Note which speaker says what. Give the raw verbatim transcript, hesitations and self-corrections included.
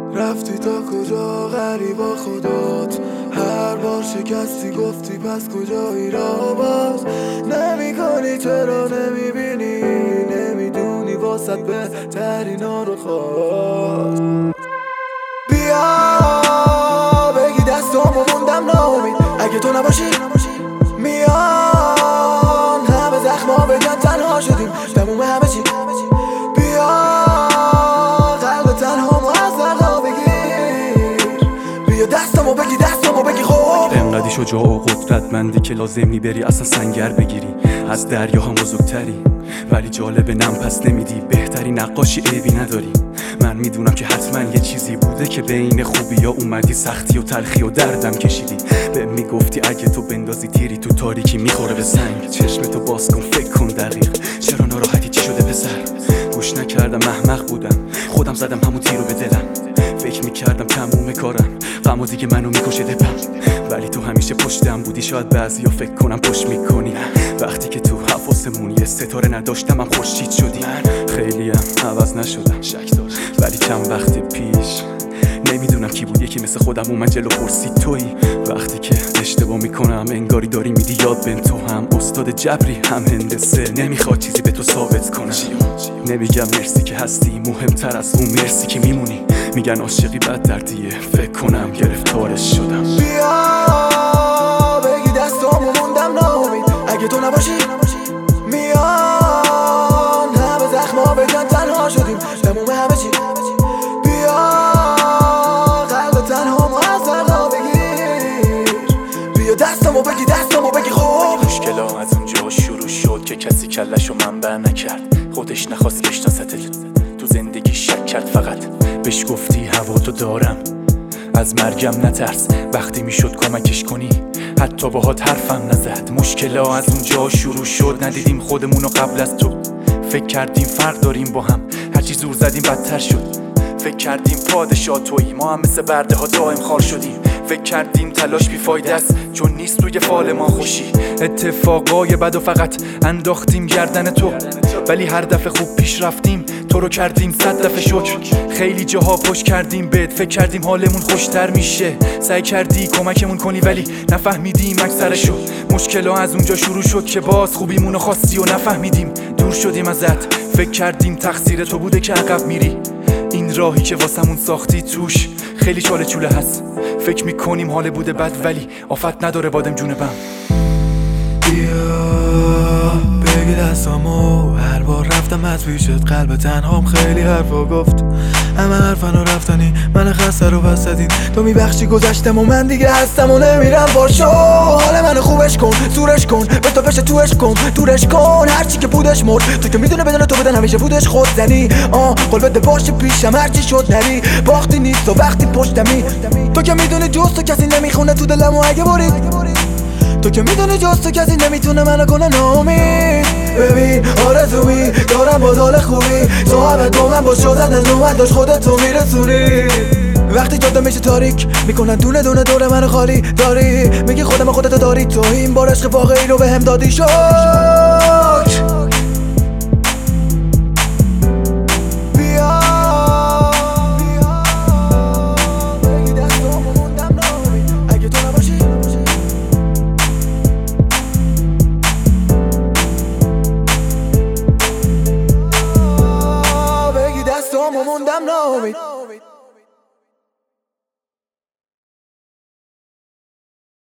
Speaker 1: رفتی تا کجا غریبا خودت، هر بار شکستی گفتی پس کجایی را باز نمی کنی، چرا نمی بینی نمیدونی واسط بهترینا رو خواست. بیا بگی دستامو موندم ناامید، اگه تو نباشی میان همه زخما بگن تنها شدیم تموم همه چی. بیا قلب تنهامو از درها بگیر، بیا دستامو بگی دستامو بگی خب
Speaker 2: انقدی شجاع و قدرتمندی که لازم میبری اصلا سنگر بگیری، از دریا هم بزرگتری ولی جالبه نم پس نمیدی، بهتری نقاشی عیبی نداری. من میدونم که حتما یه چیزی بوده که بین خوبی ها اومدی، سختی و تلخی و دردم کشیدی. به میگفتی اگه تو بندازی تیری تو تاریکی میخوره به سنگ، چشمتو باز کن فکر کن دقیق چرا ناراحتی چی شده پسر. گوش نکردم احمق بودم خودم زدم همون تیرو به دلم، فکر میکردم تموم کارم غم و دیگه منو میکشه دپم، ولی تو همیشه پشتم بودی. شاید بعضیا فکر کنم پشت میکنی، وقتی که تو حواسمون یه ستاره نداشتم هم خورشید شدی. خیلی هم عوض نشدم شک دارم، ولی چند وقت پیش نمیدونم کی بود یکی مثل خودم اومد جلو پرسید تویی. وقتی که اشتباه میکنم انگاری داری میدی یاد بهم، تو هم استاد جبری هم هندسه، نمیخواد چیزی به تو ثابت کنم. نمیگم مرسی که هستی، مهمتر از اون مرسی که میمونی. میگن عاشقی بد دردیه، فکر کنم گرفتارش شدم.
Speaker 1: بیا بگی دستامو موندم ناامید، اگه تو نباشی میان همه زخما بگن تنها شدیم تموم همه چی. بیا قلب تنهامو از درها بگیر، بیا دستامو بگی دستامو بگی خب.
Speaker 2: مشکلا از اونجا شروع شد که کسی کلشو منبع نکرد، خودش نخواست بشناستت، تو زندگی شک کرد فقط بهش گفتی هوا تو دارم از مرگم نترس، وقتی میشد کمکش کنی حتی باهات حرفم نزد. مشکلا از اونجا شروع شد، ندیدیم خودمونو قبل از تو، فکر کردیم فرق داریم با هم، هرچی زور زدیم بدتر شد. فکر کردیم پادشاه تویی، ما هم مثل برده ها دائم خار شدیم. فکر کردیم تلاش بیفایده است چون نیست توی فال ما خوشی. اتفاقای بد و فقط انداختیم گردن تو، ولی هر دفعه خوب پیش رفتیم تو رو کردیم صد دفعه شکر. خیلی جاها پشت کردیم بهت، فکر کردیم حالمون خوشتر میشه، سعی کردی کمکمون کنی ولی نفهمیدیم اکثرشو. مشکلا از اونجا شروع شد که باز خوبیمونو خواستی و نفهمیدیم، دور شدیم ازت، فکر کردیم تقصیر تو بوده که عقب میری. این راهی که واسمون ساختی توش خیلی چاله چوله هست، فکر میکنیم حال بوده بد ولی آفت نداره بادم جون بم.
Speaker 1: بیا بگی دستامو، هر بار رفتم از پیشت قلب تنهام خیلی حرفا گفت، همه حرفنو رفتنی من خسته رو بس زدین. تو میبخشی گذشتم و من دیگه هستم و نمیرم باشو. حال منو خوبش کن زورش کن به تو بشه توش کن دورش کن، هرچی که بودش مرد تو که میدونه بدون تو بدن همیشه بودش خود زنی. آه قول بده باشه پیشم هرچی شد نری، باختی نیست و وقتی پشتمی. تو که میدونی جز تو کسی نمیخونه تو دلم و اگه برید، تو که میدونی جز تو کسی نمیتونه منو کنه ناامید. ببین آرزومی دارم با حال خوبی، تو همه با من با شدن از اومد داشت خودتو میرسونی. وقتی جاده میشه تاریک میکنن دونه دونه دور منو خالی داری، میگی خودم خودتو داری، تو این بار عشق واقعی رو بهم دادی. شک موندم ناامید.